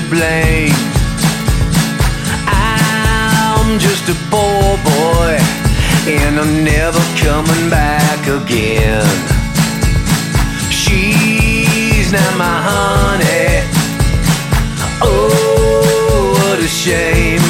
blame. I'm just a poor boy, and I'm never coming back again. She's not my honey. Oh, what a shame.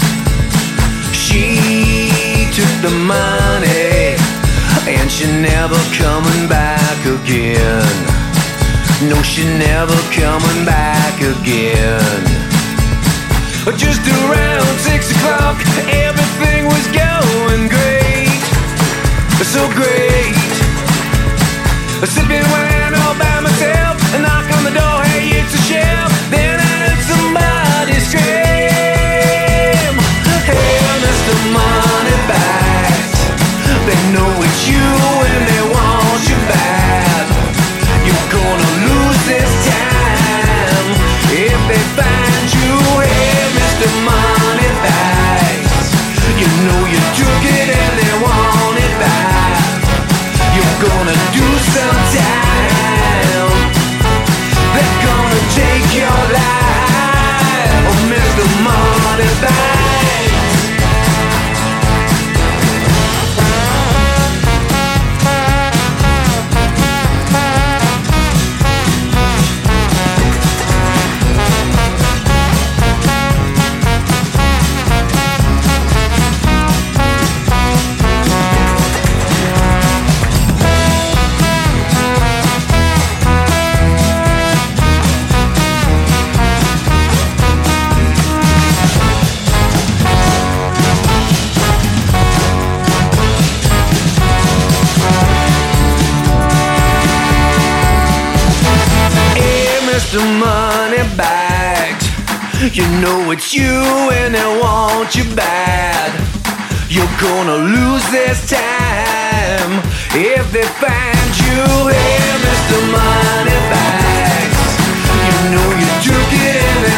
She took the money, and she never coming back again. No, she never coming back again. Just around 6 o'clock, everything was going great, so great. Sipping wine all by myself, a knock on the door, hey, it's a chef. Then I heard somebody scream, hey, Mr. Moneybags. They know it's you and they want you bad. You're gonna lose this time if they find you. Hey, Mr. Moneybags, you know you took it and they want it back. You're gonna do some time. They're gonna take your life, oh, Mr. Moneybags. Mr. Moneybags, you know it's you and they want you bad. You're gonna lose this time if they find you. Hey, Mr. Moneybags, you know you took it and